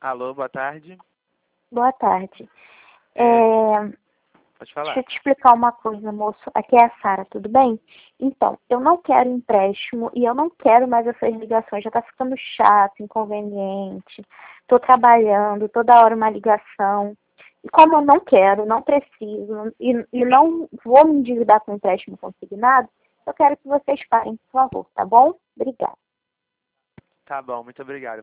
Alô, boa tarde. Boa tarde. Pode falar. Deixa eu te explicar uma coisa, moço. Aqui é a Sara, tudo bem? Então, eu não quero empréstimo e eu não quero mais essas ligações. Já tá ficando chato, inconveniente. Tô trabalhando, toda hora uma ligação. E como eu não quero, não preciso e não vou me endividar com empréstimo consignado, eu quero que vocês parem, por favor, tá bom? Obrigada. Tá bom, muito obrigado.